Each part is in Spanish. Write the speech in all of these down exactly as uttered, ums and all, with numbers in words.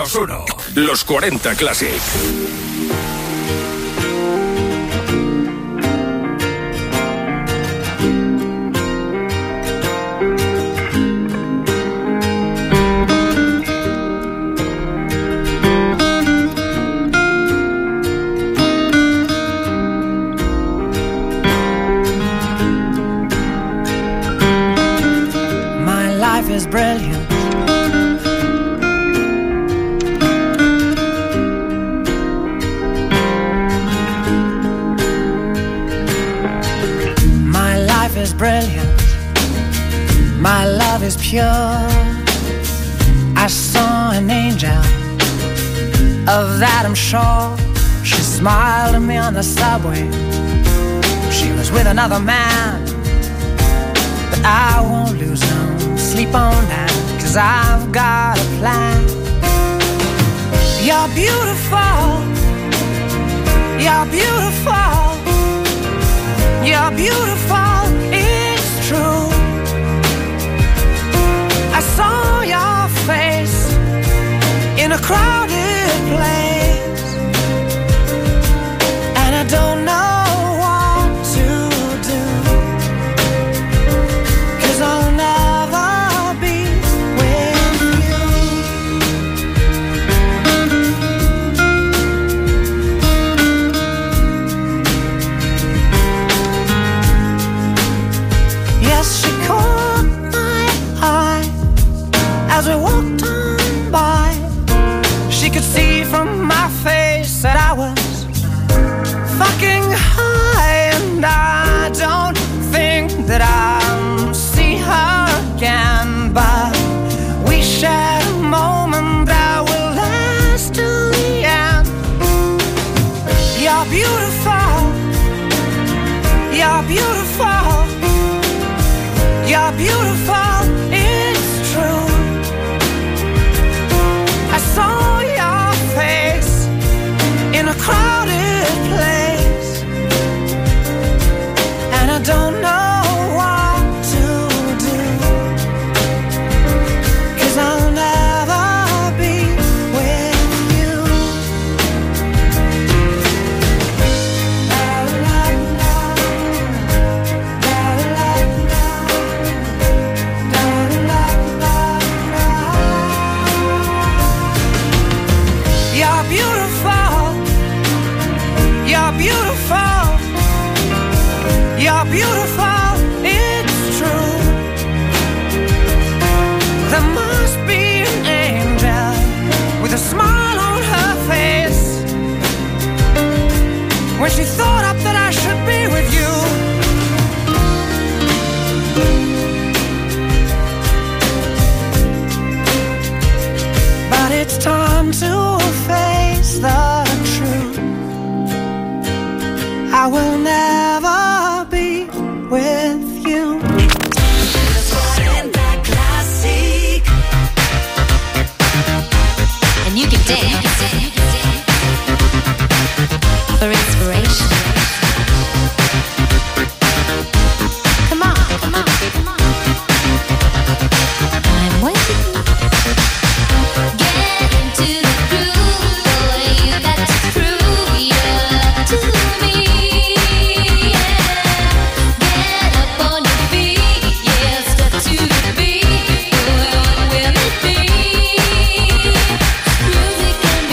menos uno. Los cuarenta Classic. Is brilliant. My life is brilliant. My love is pure. I saw an angel, of that I'm sure. She smiled at me on the subway. She was with another man, but I won't lose no sleep on that, 'cause I've got a plan. You're beautiful. You're beautiful. You're beautiful. It's true. I saw your face in a crowded place, and I don't know what to do, 'cause I'll never as we walked on by. She could see from my face that I was fucking high, and I don't think that I'll see her again, but we shared a moment that will last till the end. You're beautiful. You're beautiful. You're beautiful. It's true. I saw your face in a crowded place, and I don't know what to do, 'cause I'll never be with you. La, la, la, la, la, la, la, la, la. You're beautiful. You're beautiful. You're beautiful. It's true. There must be an angel with a smile on her face when she thought up that I should be with you. But it's time to face the truth. I will never be with you. Classic. And you can dance for inspiration. Come on, come on, come on. I'm waiting. Get into the groove, boy. You got to prove your love to me. Get up on your feet, yeah. Step to the beat, boy. What will it be? Music and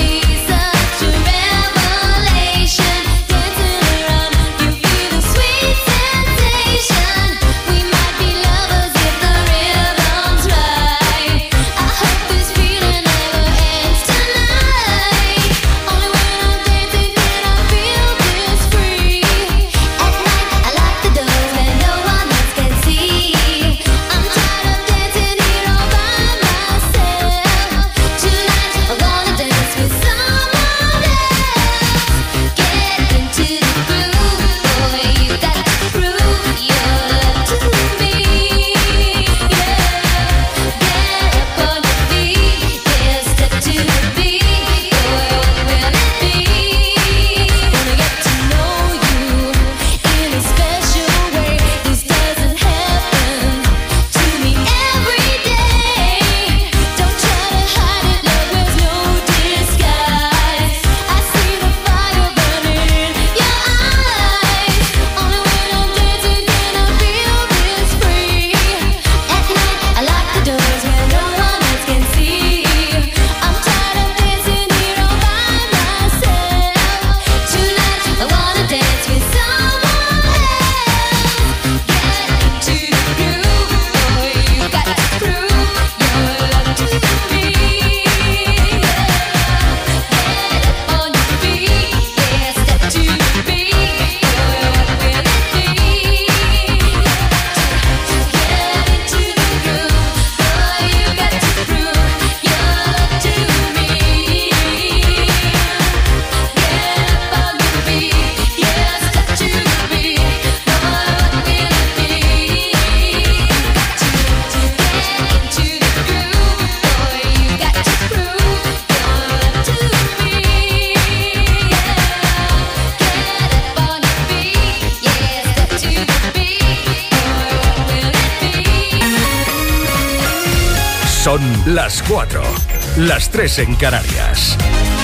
las cuatro, las tres en Canarias.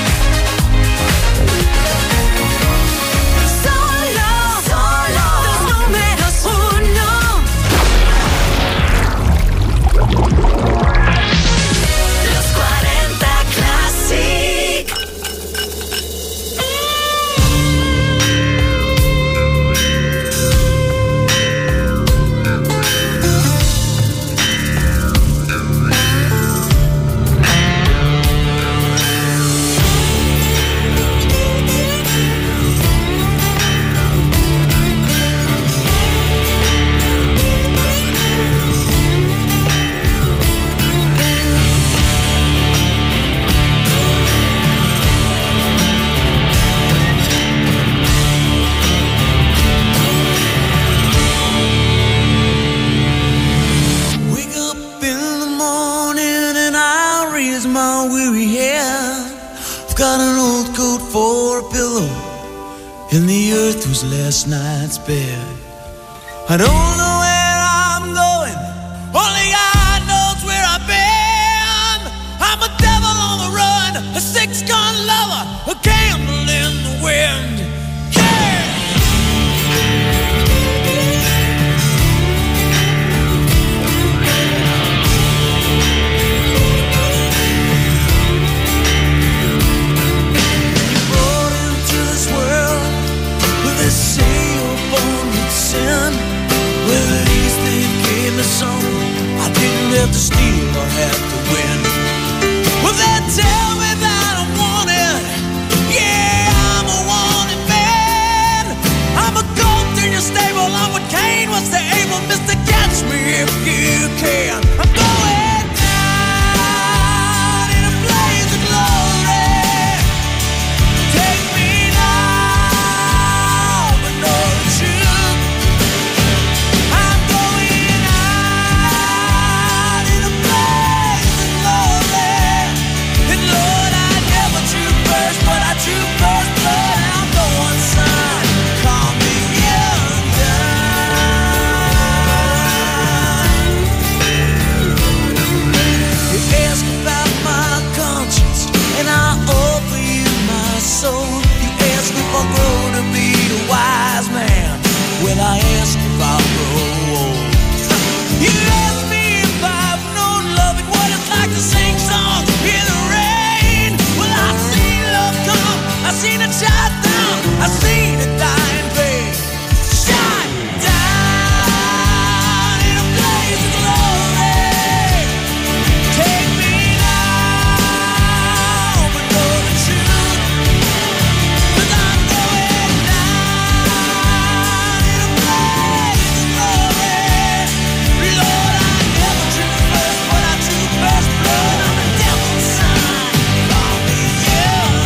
And the earth was last night's bed. I don't know where I'm going, only God knows where I've been. I'm a devil on the run, a six-gun lover, a candle in the wind. I didn't have to steal or have to win. Well, they tell me that I'm wanted. Yeah, I'm a wanted man. I'm a goat in your stable. I'm what Cain was to Abel. Mister Catch me if you can. I'm going down in a blaze of glory. Take me now, but know the truth. When I ask if I'll grow old, you ask me if I've known love and what it's like to sing songs in the rain. Well, I've seen love come, I've seen it shine down, I've seen it die in vain. Shine down in a blaze of glory. Take me now, but know the truth, 'cause I'm going down in a blaze of glory. Lord, I never drew first, but I drew first blood. I'm the devil's son, call me young.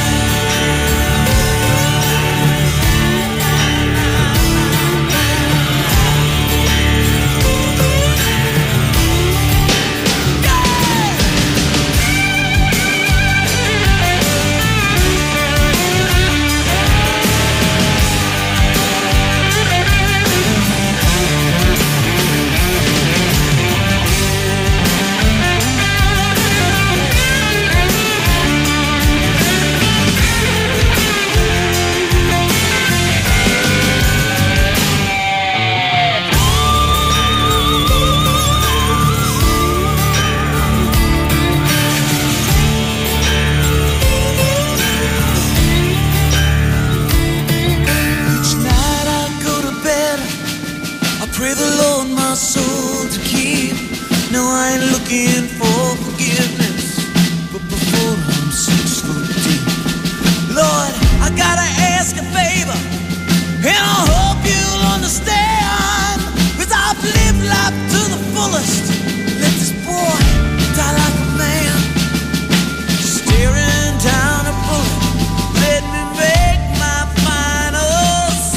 Each night I go to bed, I pray the Lord my soul to keep. No, I ain't looking for forgiveness, but before I'm six foot deep. Lord, I gotta ask a favor, and I hope you'll understand, 'cause I've lived life to the fullest. Let this boy die like a man, staring down a bullet. Let me make my final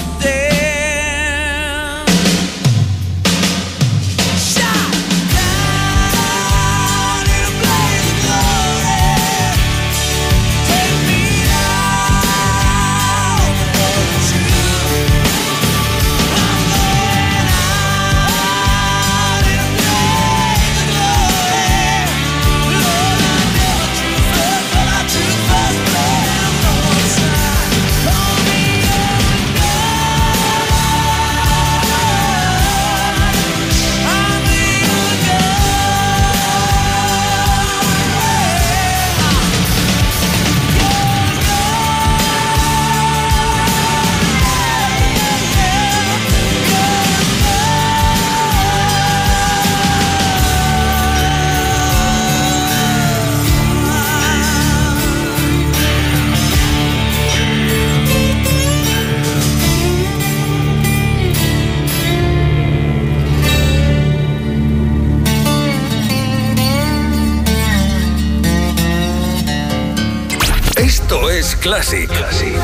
stand. Shine down in a blaze of glory. Take me now, but know the truth. I'm going out in a blaze Classic. Classic.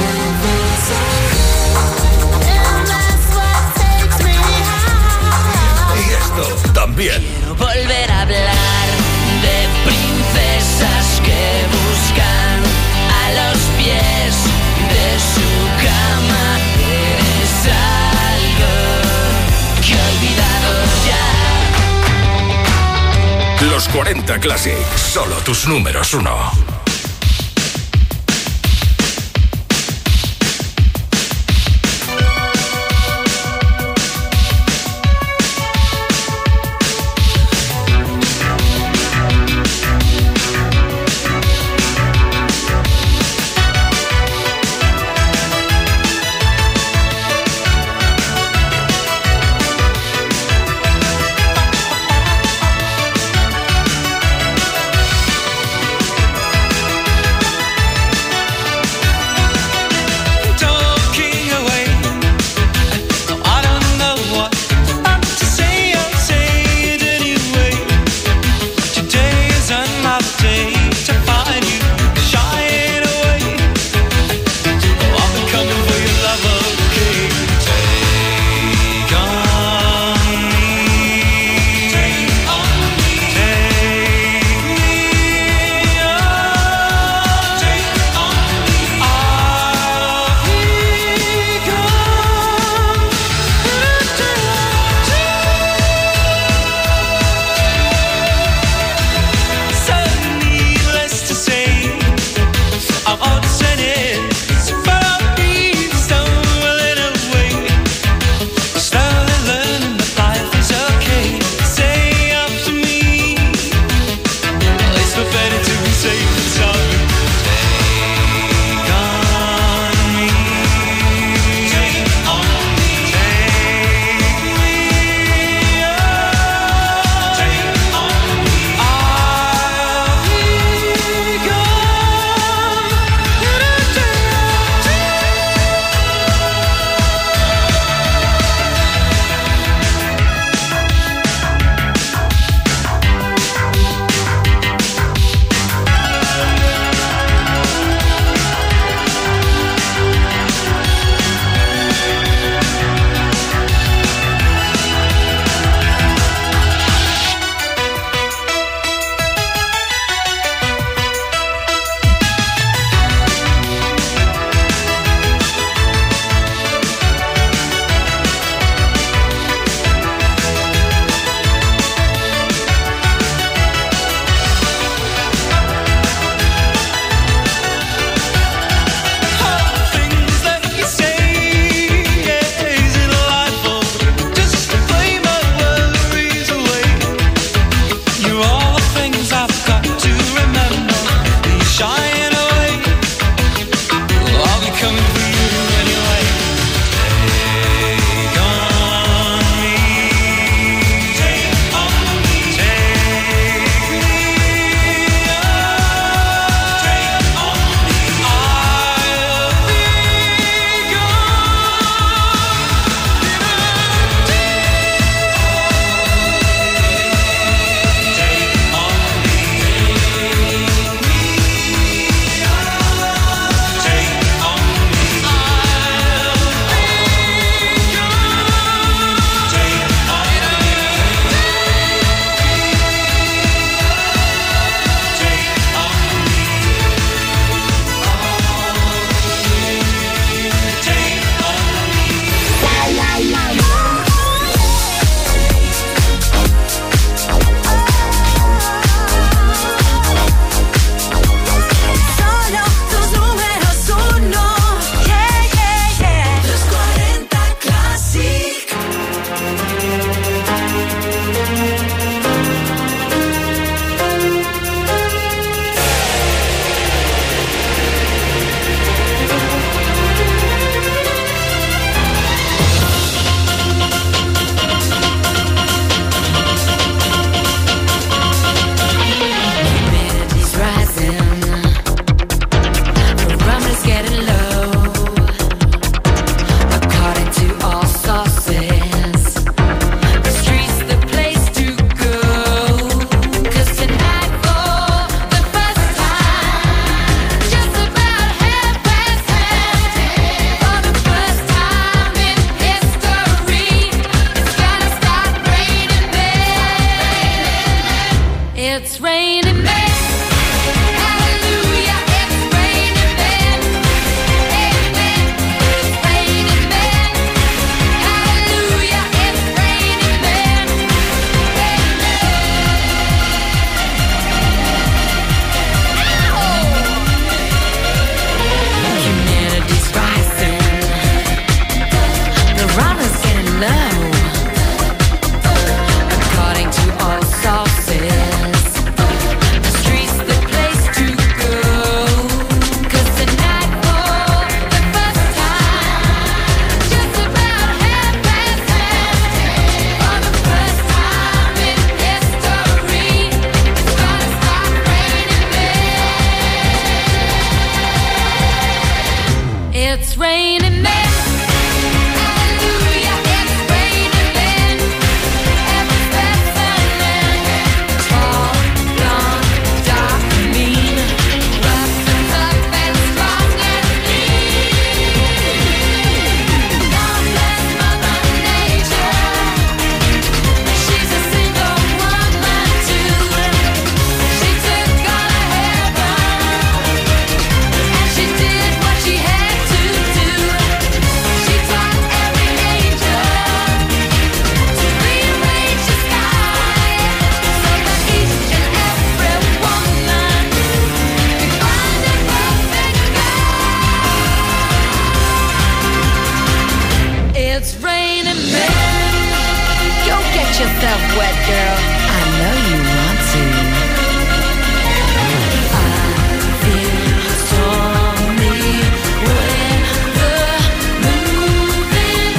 Y esto también. Quiero volver a hablar de princesas que buscan a los pies de su cama. Eres algo que he olvidado ya. Los cuarenta Classic, solo tus números uno. raining men. Hallelujah, it's raining men. Every specimen, tall, blonde, dark, mean, rough and tough and strong and mean. God bless Mother Nature. She's a single woman too. She took all of heaven and she did what she had to do. She taught every angel to rearrange the sky so that each and every woman could find a perfect guy. It's raining men. Go get yourself wet, girl. I know you want to. I feel stormy weather moving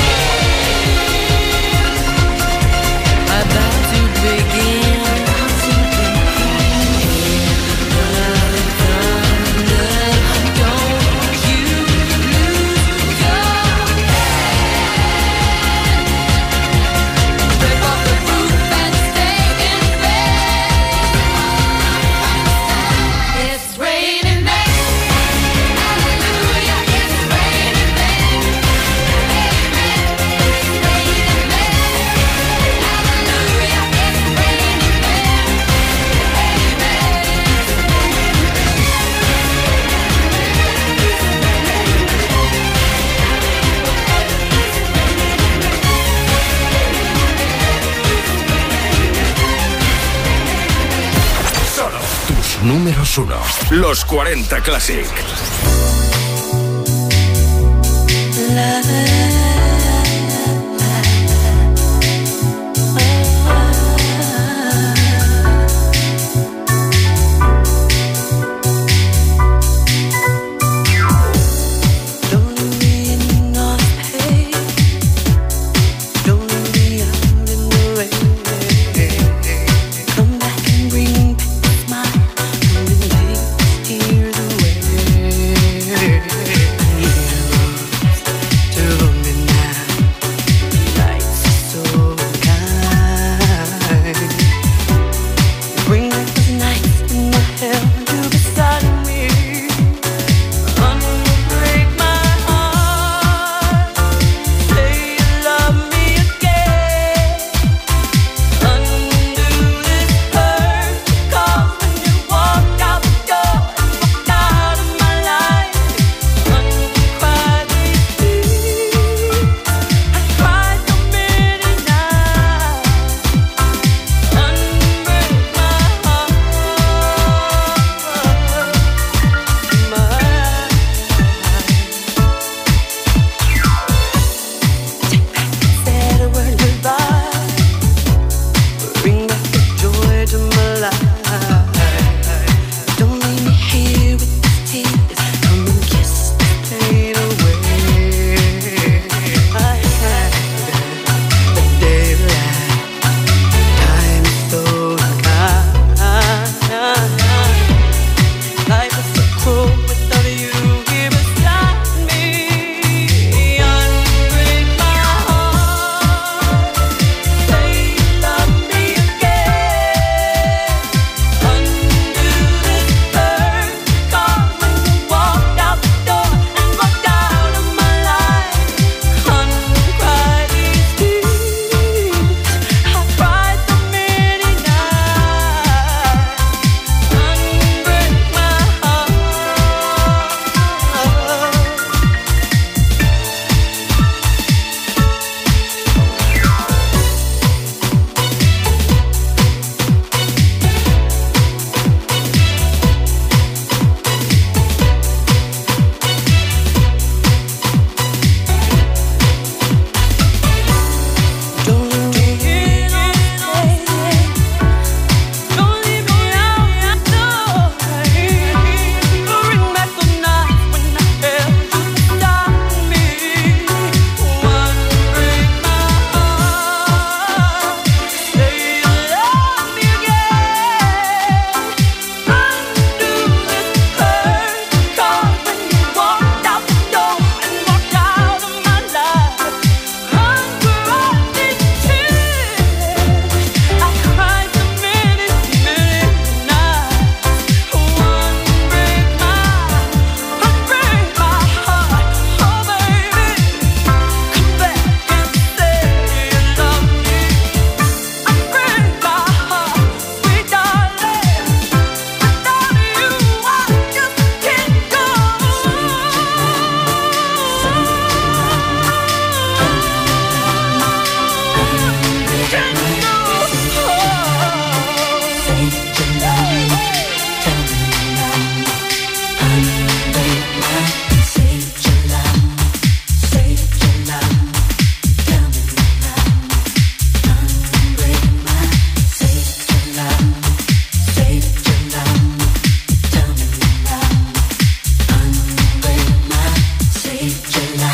about to begin. Don't you lose your head. Rip off the roof and stay in bed. It's raining men. Hallelujah, it's raining men. Amen, it's raining men. Hallelujah, it's raining men. Solo tus números uno. Los cuarenta Classic. Come back and bring back the smile, and take these tears away.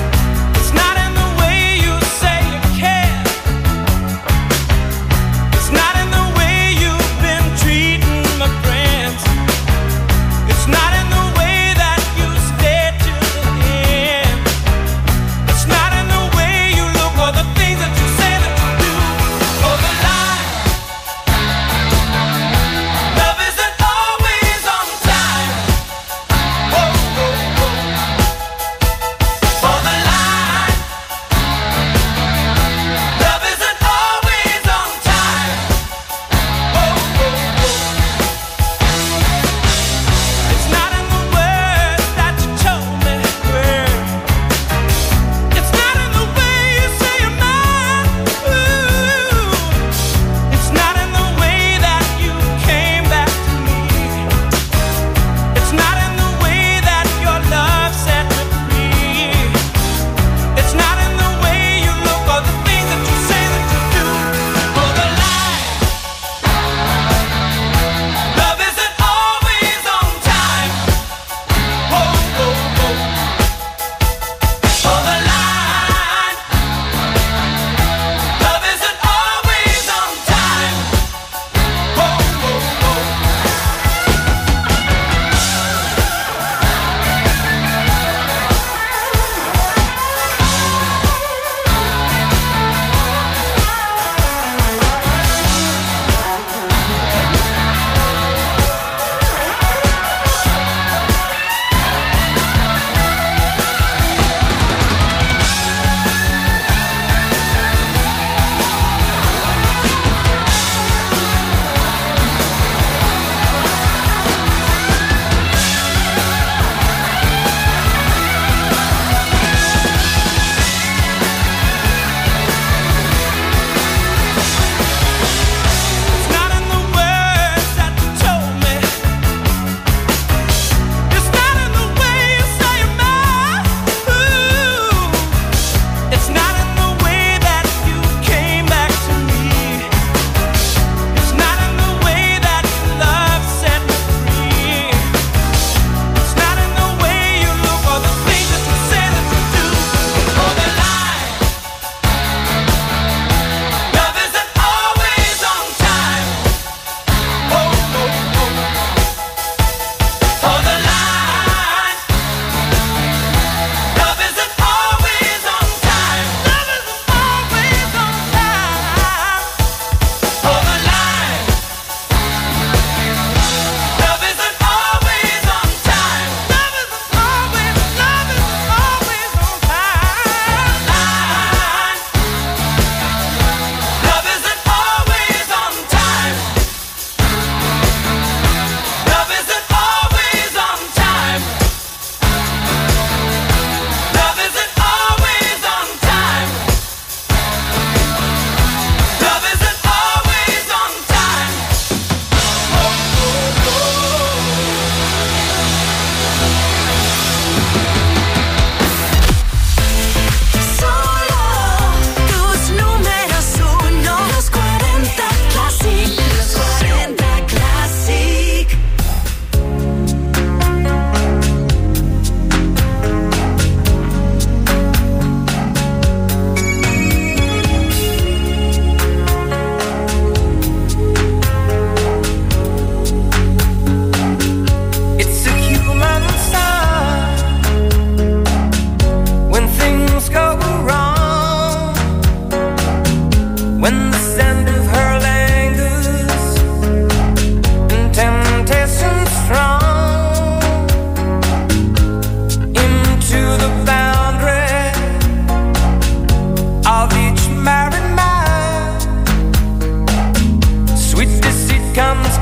It's not in the way you say you care.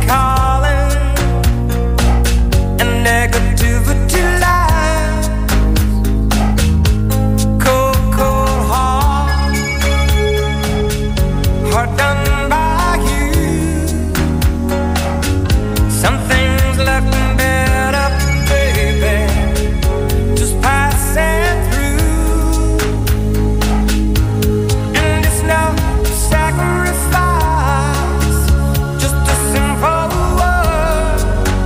calling, and negativity lies. Cold, cold heart, heart done by you. Some things looking better, baby, just passing through. And it's no sacrifice, just a simple word.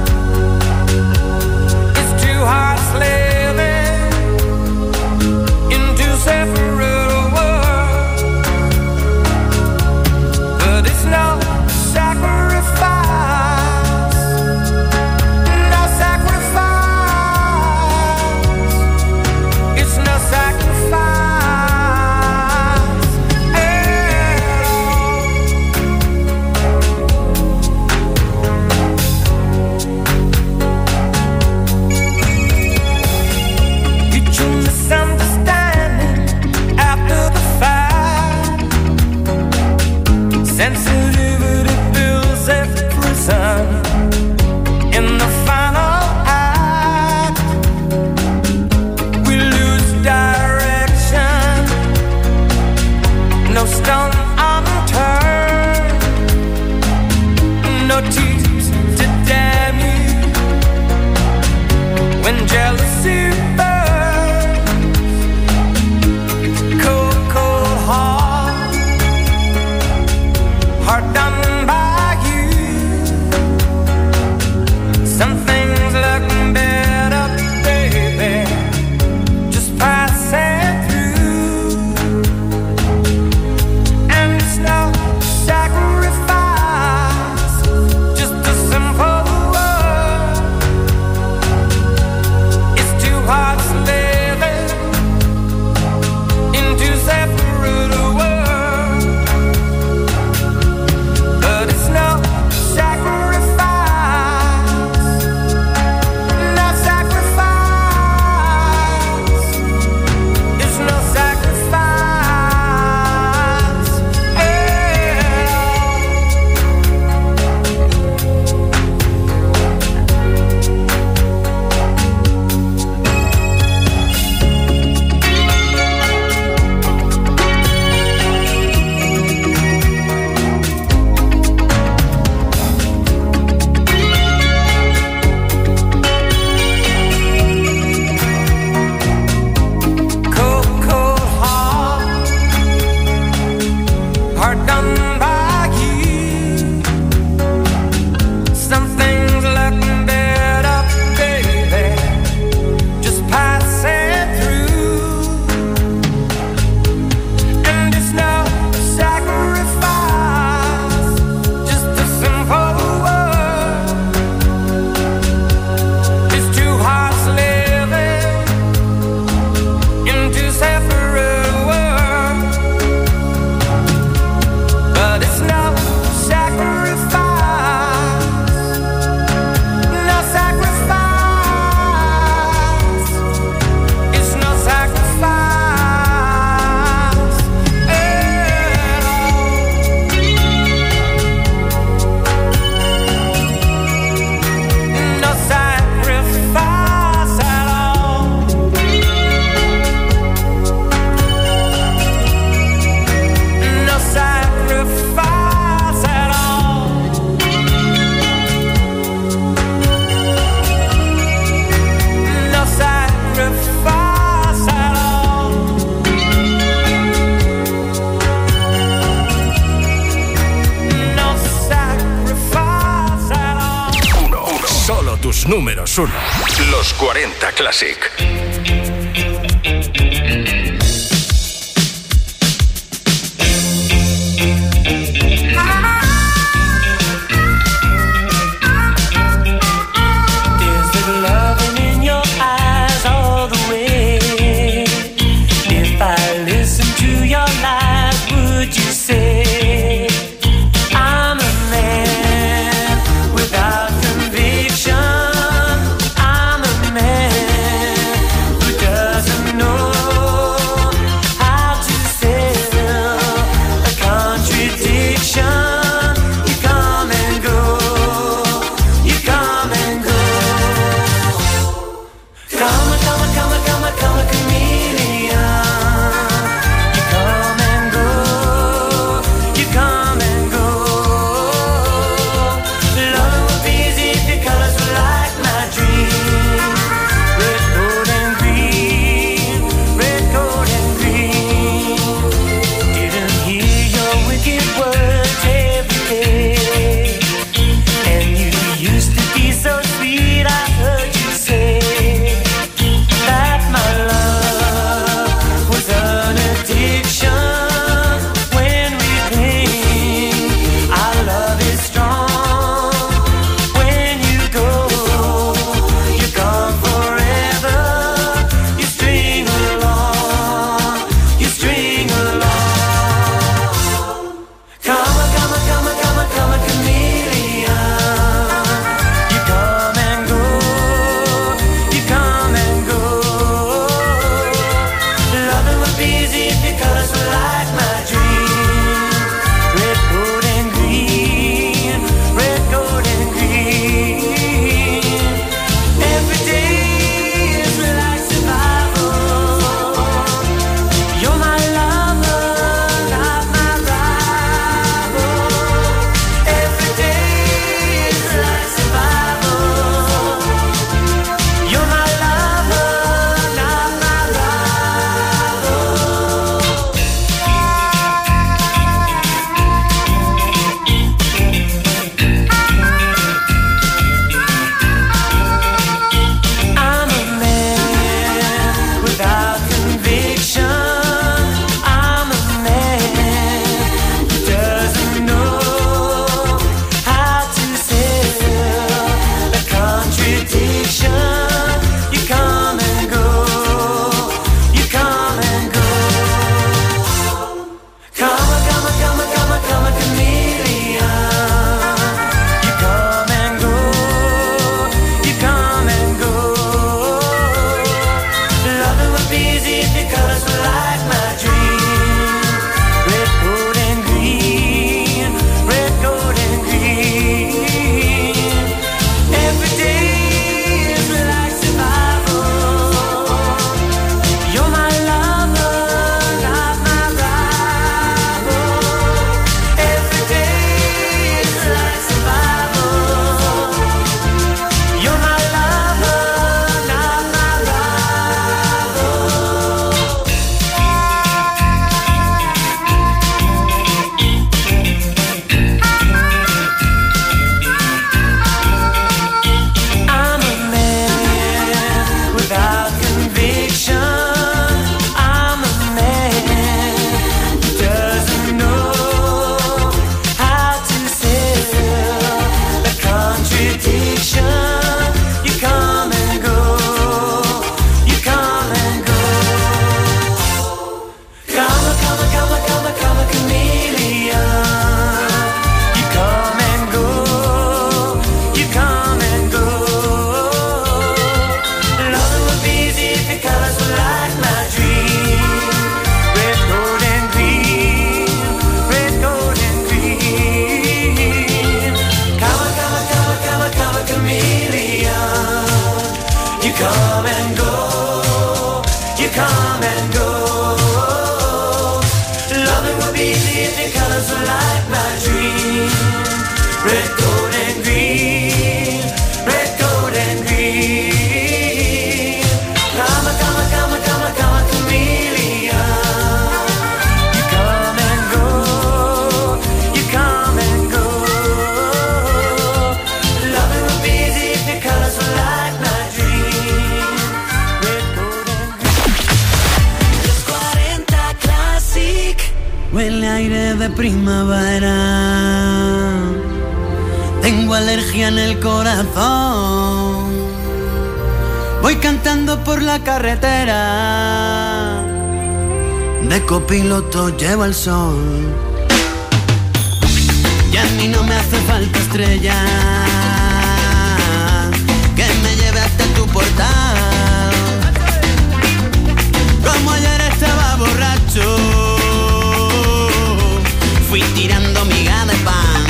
It's two hearts living in two separate worlds, but it's no sacrifice, no sacrifice. It's no sacrifice at all. Mutual misunderstanding after the fact. Sensitivity builds a prison. In the final act, we lose direction. No stone unturned, no tears to damn you. When jealousy burns, cold, cold heart, heart done by you. Some things look better, baby, just passing through. And it's no sacrifice, just a simple word. It's two hearts living in two separate worlds, but it's no sacrifice, no sacrifice. It's no sacrifice at cold, cold heart, heart done by you. Some things look better, baby, just passing through. And it's no sacrifice, just a simple word. It's two hearts living in two separate worlds, but it's no sacrifice, no sacrifice. It's no sacrifice at all. No sacrifice at all. No sacrifice at all. No sacrifice at all. No sacrifice at all. Uno, uno. Solo tus números uno. Los cuarenta Classic. There's the loving in your eyes all the way. If I listen to your lies, would you say I'm a man without conviction? I'm a man who doesn't know primavera. Tengo alergia en el corazón. Voy cantando por la carretera. De copiloto llevo el sol. Y a mí no me hace falta estrella que me lleve hasta tu portal. Como ayer estaba borracho, fui tirando miga de pan.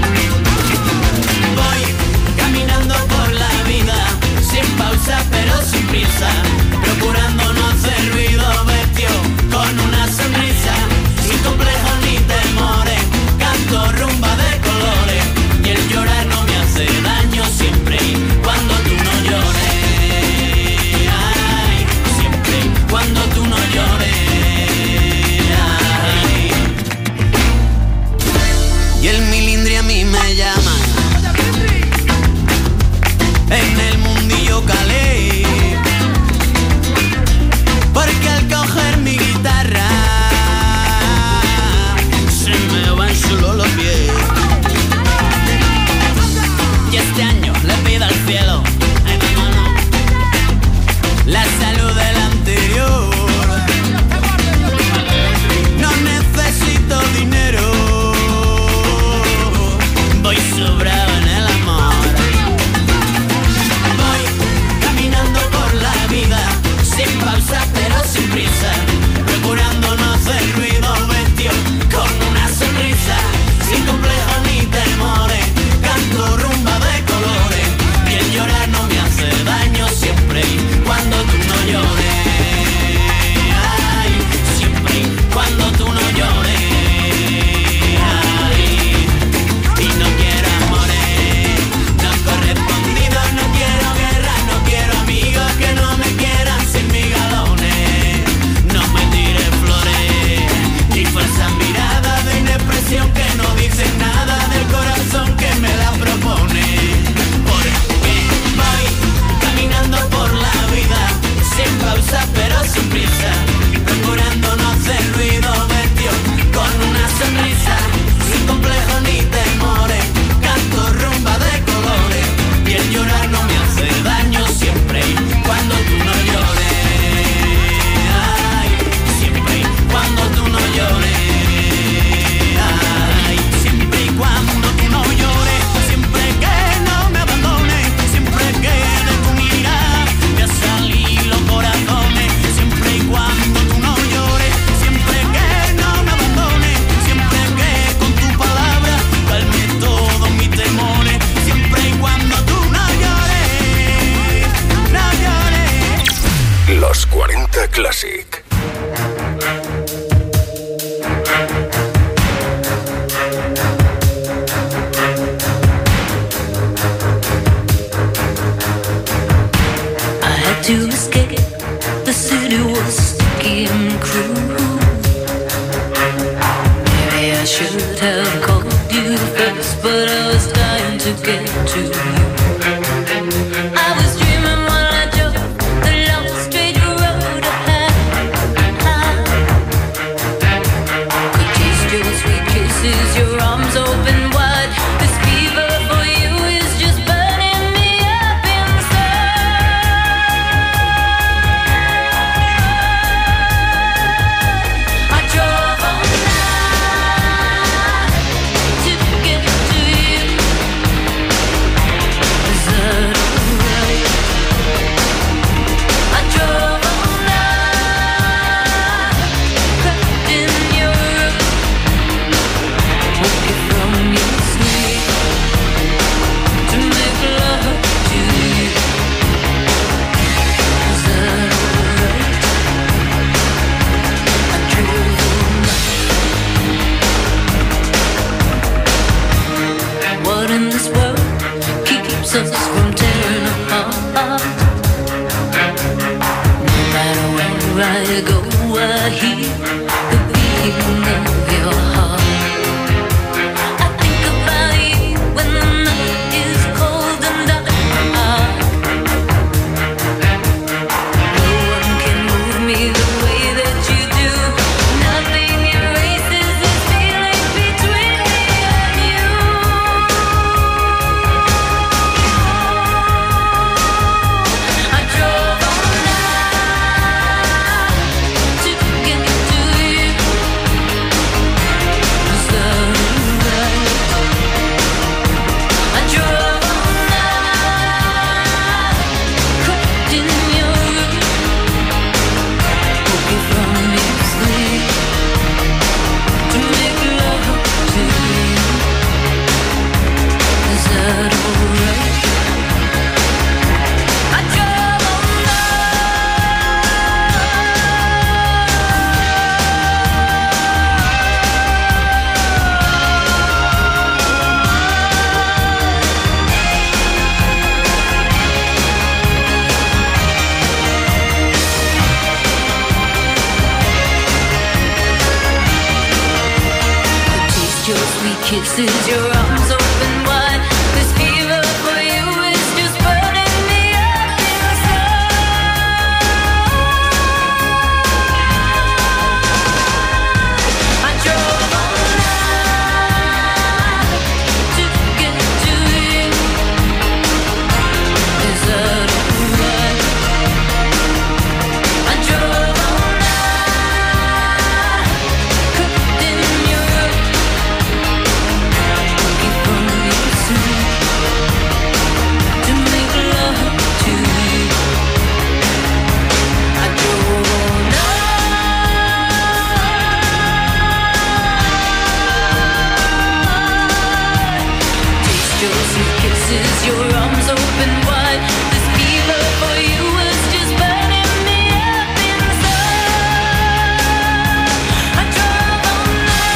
Voy caminando por la vida, sin pausa pero sin prisa, procurando no hacer ruido, vestido con una sonrisa, sin complejos ni temores, canto rumba de colores, y el llorar no me hace daño siempre y cuando tú no llores. Ay, siempre y cuando tú no llores. Ay. Y el milindri a mí me llama. En el mundillo calé, porque al coger mi guitarra se me van solo los pies. Y este año le pido al cielo, ay, mi mano, la salud del anterior. No necesito dinero, voy sobrado en el amor. Voy caminando por la vida, sin pausa pero sin prisa, procurando no hacer ruido, vestido con una sonrisa, sin complejos ni temores, canto rumba de colores, y el llorar no me hace daño siempre y cuando tú no llores. Ay, siempre y cuando tú no llores. Ay, y no quiero amores no correspondidos, no quiero guerra, no quiero amigos que no me quieran sin mis galones. No me tires flores ni falsas miradas de inexpresión que no dicen nada del corazón que me la propone. Porque voy caminando por la vida, sin pausa pero sin prisa, procurando no hacer ruido, vestido con una sonrisa, sin complejos ni temores, canto rumba de colores, y el llorar no me hace daño siempre y cuando tú no llores. Ay, siempre y cuando tú no llores. Ay, siempre y cuando tú no llores, siempre que no me abandones, siempre que de tu mirada me ha salido los corazones, siempre y cuando tú no llores, siempre que no me abandones, siempre que con tu palabra calme todos mis temores, siempre y cuando tú no llores, no llores. Los cuarenta Classic. I had to escape. The city was sticky and cruel. Maybe I should have called you first, but I was dying to get to you. I was dreaming while I drove the long straight road ahead. Could taste your sweet kisses, your arms open wide. This fever for you is just burning me up inside. I drove all night to get to you. Is that alright? I drove all night, crept in your room, woke you from your sleep to make love to you. Is that alright? I drove all night. What in this world keeps us from tearing apart? No matter where I go, I hear the beating of your heart. I think about you when the night is cold and dark. No one can move me the way that you do. Nothing erases this feeling kisses, your arms open wide. This fever for you is just burning me up inside. I drove all night to get to you. Is that alright? I drove all night, cooked in your room, looking for you soon, to make love to you. I drove all night, taste your sweet kisses, your arms open wide. This fever for you is just burning me up inside. I drove all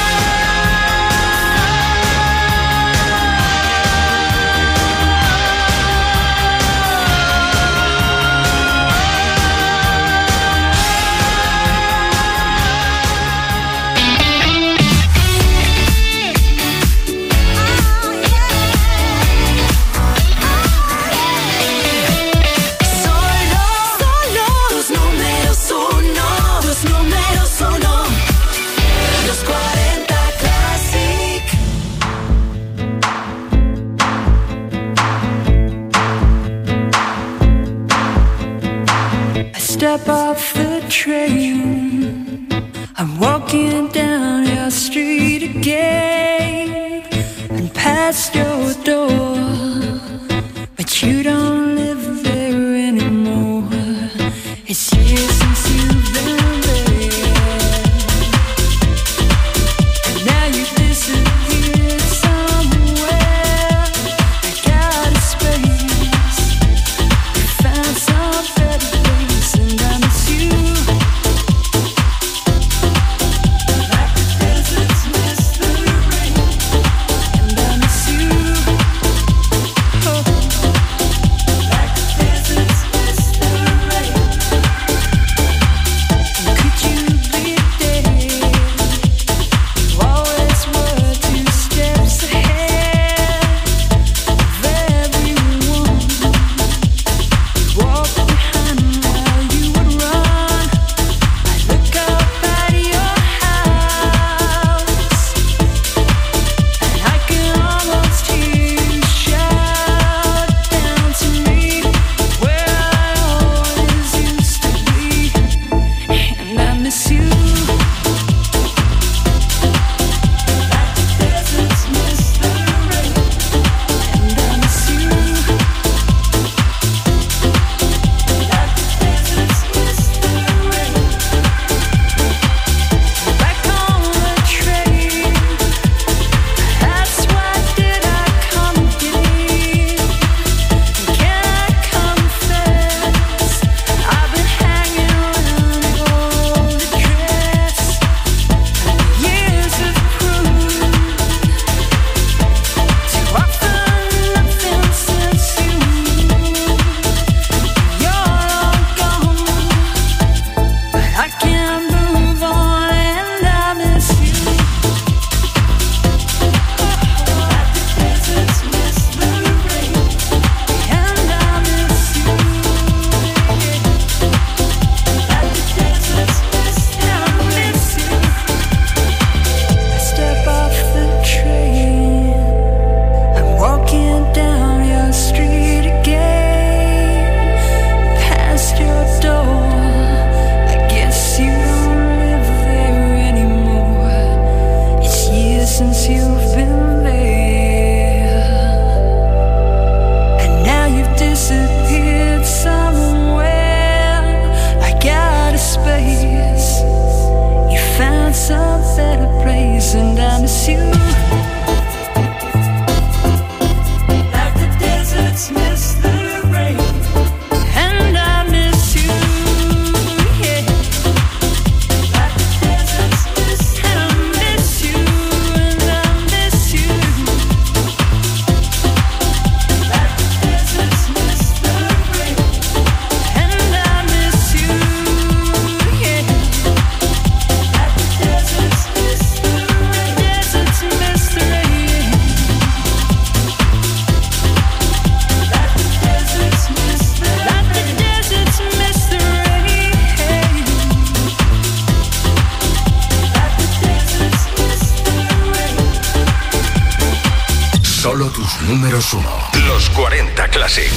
Solo, solo los números uno, los números uno, los cuarenta Classic. I step off the train, I'm walking down your street again, and past your door, but you don't live there anymore. It's years since you've been there, and now you disappeared somewhere. I got a space, found some better place, and I miss you. Like the deserts miss the rain, and I miss you. Los números uno. Los cuarenta Classic.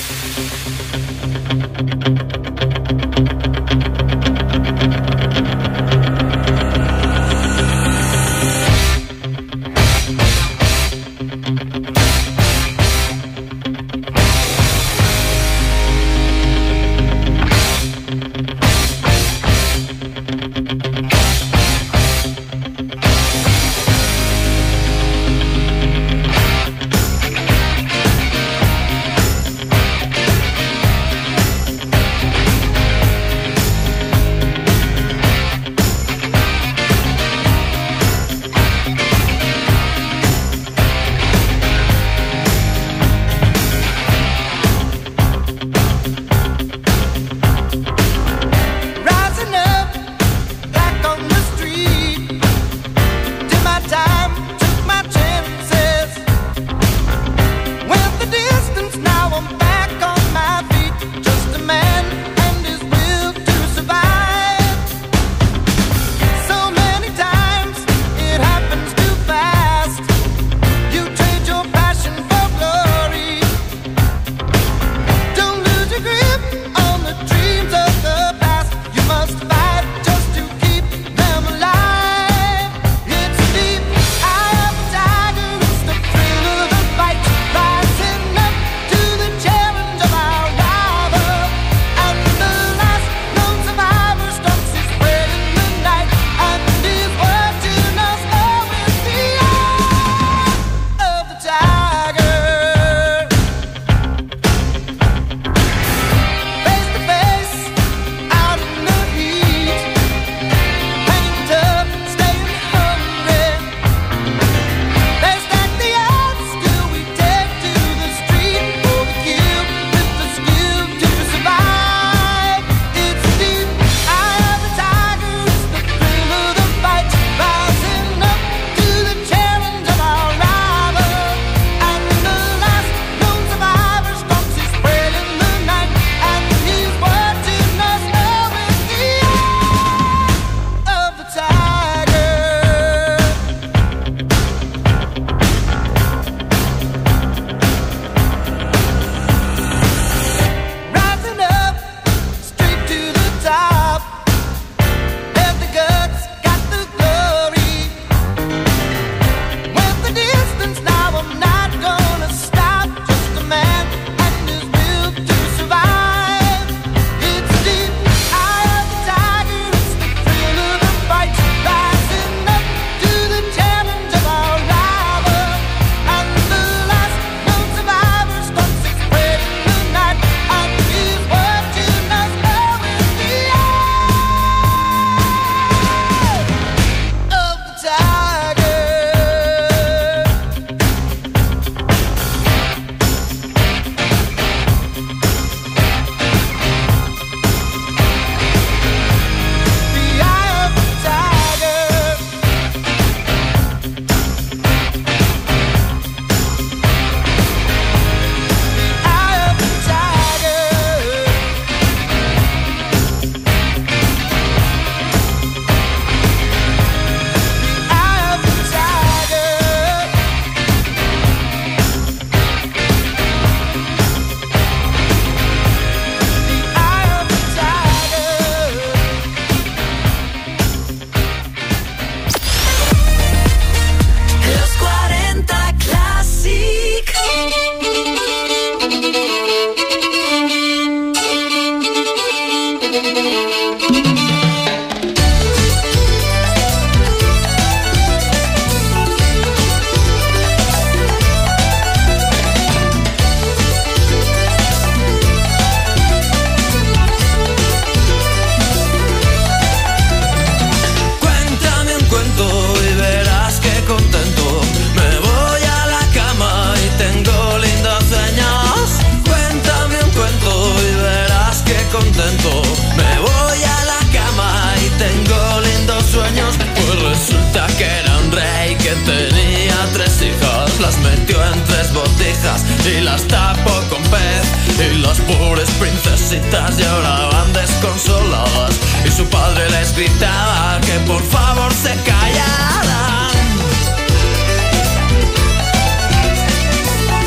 y las tapo con pez. Y las pobres princesitas lloraban desconsoladas y su padre les gritaba que por favor se callaran.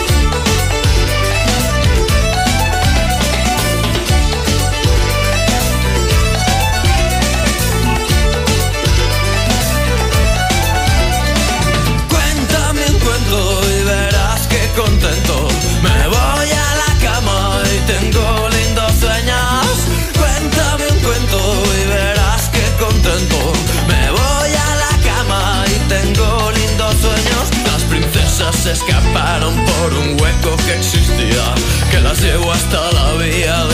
escaparon por un hueco que existía, que las llevó hasta la vía de